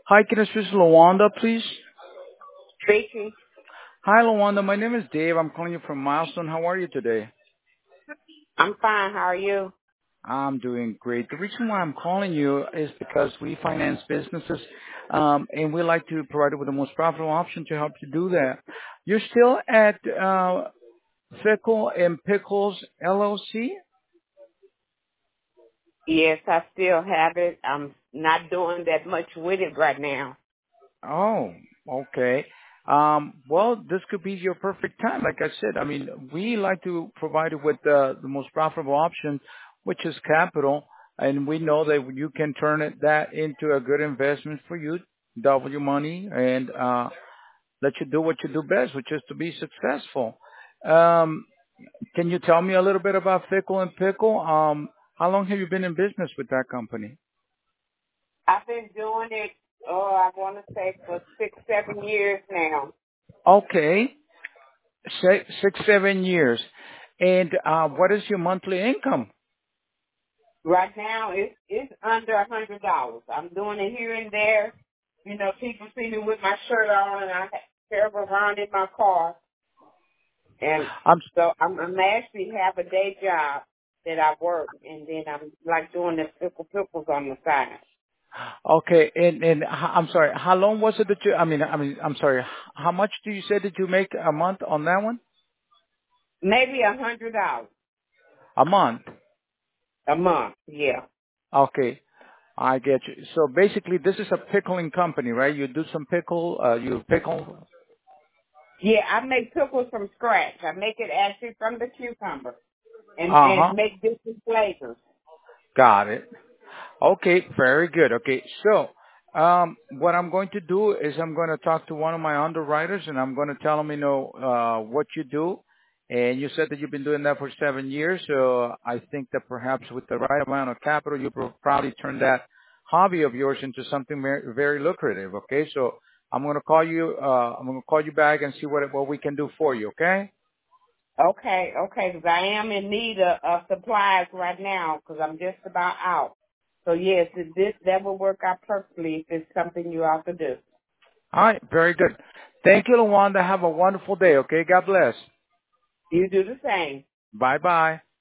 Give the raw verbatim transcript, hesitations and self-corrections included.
Hi, can I speak to Lawanda, please? Speaking. Hi, Lawanda. My name is Dave. I'm calling you from Milestone. How are you today? I'm fine. How are you? I'm doing great. The reason why I'm calling you is because we finance businesses, um, and we like to provide you with the most profitable option to help you do that. You're still at uh, Pickle and Pickles L L C? Yes, I still have it. I'm not doing that much with it right now. Oh, okay. Um, well, this could be your perfect time. Like I said, I mean, we like to provide you with the, the most profitable option, which is capital, and we know that you can turn it, that into a good investment for you, double your money, and uh, let you do what you do best, which is to be successful. Um, can you tell me a little bit about Fickle and Pickle? Um, how long have you been in business with that company? I've been doing it, oh, I want to say for six, seven years now. Okay. Six, six, seven years. And uh, what is your monthly income? Right now, it's it's under a hundred dollars. I'm doing it here and there. You know, people see me with my shirt on, and I carry around in my car, and I'm so I'm, I'm actually have a day job that I work, and then I'm like doing the pickle pickles on the side. okay. And and h- I'm sorry. How long was it that you? I mean, I mean, I'm sorry. How much do you say that you make a month on that one? Maybe a hundred dollars A month. a month. Yeah. Okay, I get you. So basically, this is a pickling company, right? You do some pickle. Uh, you pickle. Yeah, I make pickles from scratch. I make it actually from the cucumber and Uh and huh. make different flavors. Got it. Okay, very good. Okay, so um, what I'm going to do is I'm going to talk to one of my underwriters, and I'm going to tell them, you know, uh, what you do. And you said that you've been doing that for seven years, so I think that perhaps with the right amount of capital, you will probably turn that hobby of yours into something very, very lucrative. Okay, so I'm going to call you. Uh, I'm going to call you back and see what what we can do for you. Okay. Okay, okay, because I am in need of, of supplies right now because I'm just about out. So yes, it- this that will work out perfectly if it's something you ought to do. All right, very good. Thank you, Lawanda. Have a wonderful day. Okay. God bless. You do the same. Bye bye.